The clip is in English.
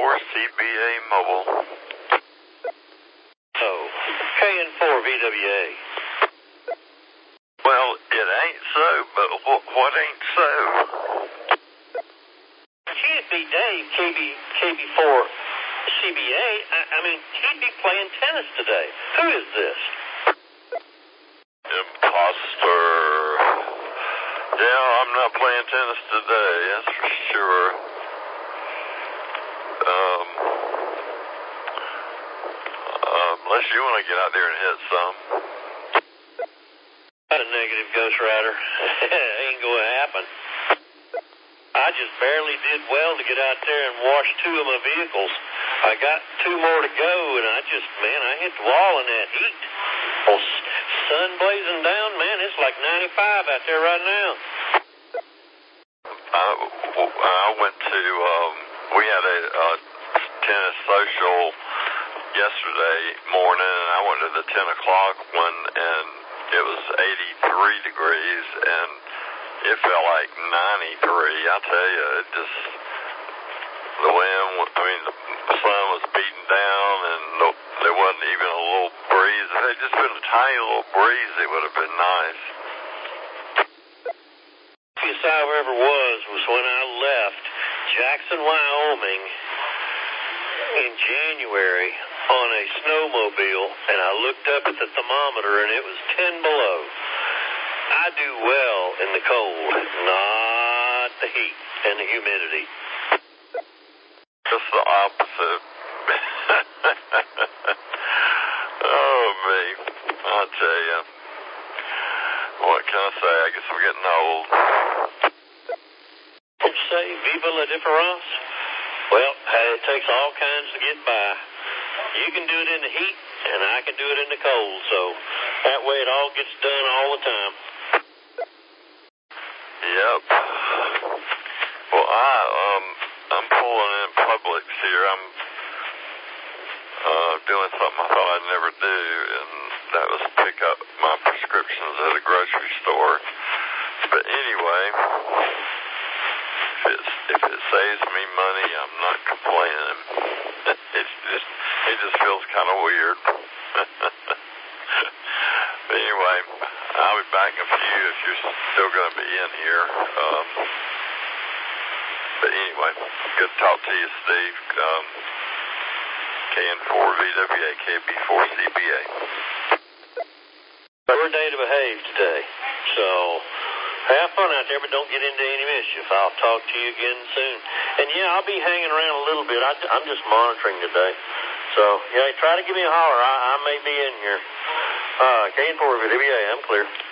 CBA Mobile. Oh, KN4VWA. Well, it ain't so, but what ain't so? Can't be Dave, KB4 CBA. I mean, he'd be playing tennis today. Who is this? Imposter. Yeah, I'm not playing tennis today, that's for sure. Unless you want to get out there and hit some. Not a negative, Ghost Rider. Ain't going to happen. I just barely did well to get out there and wash 2 of my vehicles. I got 2 more to go, and I hit the wall in that heat. Well, sun blazing down, man, it's like 95 out there right now. I went to, we had a tennis social yesterday morning, and I went to the 10 o'clock one, and it was 83 degrees, and it felt like 93. I tell you, the wind, the sun was beating down, and there wasn't even a little breeze. If it had just been a tiny little breeze, it would have been nice. The happiest I ever was when I left Jackson, Wyoming in January on a snowmobile, and I looked up at the thermometer, and it was 10 below. I do well in the cold, not the heat and the humidity. Just the opposite. Oh, me. I tell you. What can I say? I guess I'm getting old. What'd you say? Viva la différence? Well, it takes all kinds to get by. You can do it in the heat, and I can do it in the cold, so that way it all gets done all the time. Yep. Well, I'm pulling in Publix here. I'm doing something I thought I'd never do, and that was pick up my prescriptions at a grocery store. But anyway, if it saves me money, I'm not complaining. It just feels kind of weird. But anyway, I'll be back in a few if you're still going to be in here. But anyway, good to talk to you, Steve. KN4VWA, KB4CBA. We're a day to behave today, so have fun out there, but don't get into any mischief. I'll talk to you again soon. And yeah, I'll be hanging around a little bit. I'm just monitoring today. So, yeah, try to give me a holler. I may be in here. KN4VWA, I'm clear.